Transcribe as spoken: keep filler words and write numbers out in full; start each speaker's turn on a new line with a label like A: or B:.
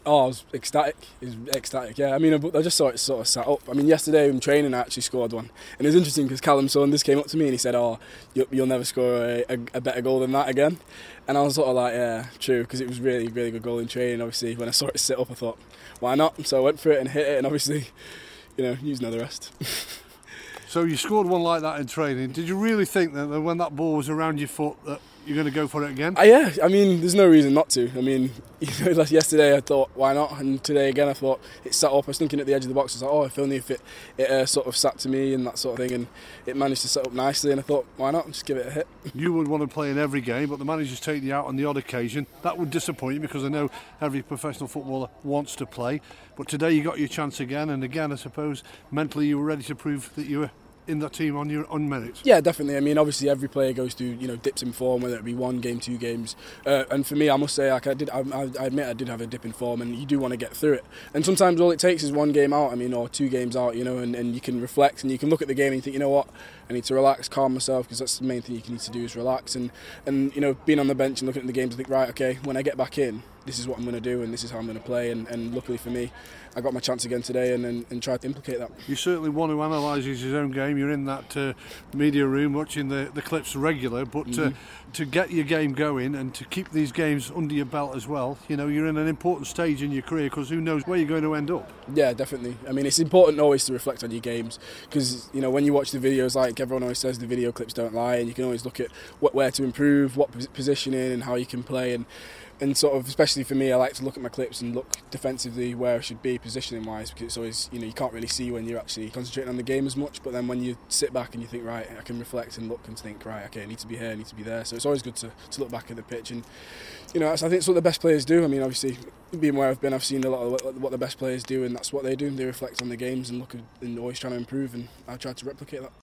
A: Oh, I was ecstatic. It was ecstatic, yeah. I mean, I, I just saw it sort of sat up. I mean, yesterday in training I actually scored one. And it was interesting because Callum Saunders came up to me and he said, oh, you'll, you'll never score a, a, a better goal than that again. And I was sort of like, yeah, true, because it was really, really good goal in training. Obviously, when I saw it sit up, I thought, why not? So I went for it and hit it, and obviously, you know, you know the rest.
B: So you scored one like that in training. Did you really think that when that ball was around your foot that you're going to go for it again?
A: Uh, yeah, I mean, there's no reason not to. I mean, you know, like yesterday I thought, why not? And today again I thought, it sat up. I was thinking at the edge of the box, I was like, oh, if only if it, it uh, sort of sat to me and that sort of thing. And it managed to set up nicely, and I thought, why not? Just give it a hit.
B: You would want to play in every game, but the manager's taking you out on the odd occasion. That would disappoint you because I know every professional footballer wants to play. But today you got your chance again, and again, I suppose, mentally you were ready to prove that you were in that team on your own merit.
A: Yeah, definitely. I mean, obviously every player goes through, you know, dips in form, whether it be one game, two games. Uh, and for me, I must say, like I did, I, I admit I did have a dip in form, and you do want to get through it. And sometimes all it takes is one game out. I mean, or two games out, you know, and, and you can reflect and you can look at the game and you think, you know what, I need to relax, calm myself, because that's the main thing you need to do is relax. And and you know, being on the bench and looking at the games, I think, right, okay, when I get back in, this is what I'm going to do and this is how I'm going to play. And, and luckily for me, I got my chance again today and, and, and tried to implicate that.
B: You certainly one who analyses his own game. You're in that uh, media room watching the, the clips regular, but mm-hmm. uh, to get your game going and to keep these games under your belt as well, you know, you're in an important stage in your career because who knows where you're going to end up.
A: Yeah, definitely. I mean, it's important always to reflect on your games because, you know, when you watch the videos, like everyone always says, the video clips don't lie, and you can always look at what, where to improve, what positioning and how you can play. And And sort of, especially for me, I like to look at my clips and look defensively where I should be positioning wise, because it's always, you know, you can't really see when you're actually concentrating on the game as much, but then when you sit back and you think, right, I can reflect and look and think, right, okay, I need to be here, I need to be there. So it's always good to, to look back at the pitch, and you know, I think it's what the best players do. I mean, obviously, being where I've been, I've seen a lot of what the best players do, and that's what they do. They reflect on the games and look at, and always trying to improve, and I try to replicate that.